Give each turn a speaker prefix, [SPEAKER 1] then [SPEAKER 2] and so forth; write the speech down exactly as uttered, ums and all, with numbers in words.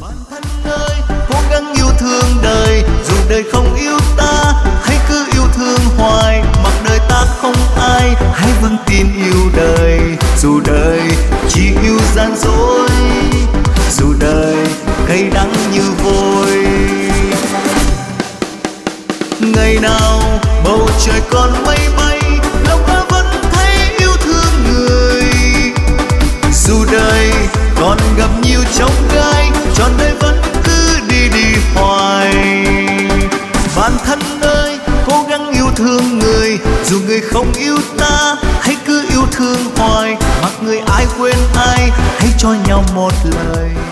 [SPEAKER 1] Bạn thân ơi, cố gắng yêu thương đời, dù đời không yêu ta, hãy cứ yêu thương hoài. Mặc đời ta không ai, hãy vững tin yêu đời. Dù đời chỉ yêu gian dối, dù đời cay đắng như vôi. Ngày nào bầu trời còn mây bay, lòng ta vẫn thấy yêu thương người. Dù đời còn gặp nhiều chông gai, trọn đời vẫn cứ đi đi hoài. Bạn thân ơi, cố gắng yêu thương người, dù người không yêu ta, hãy cứ yêu thương hoài. Mặc người ai quên ai, hãy cho nhau một lời.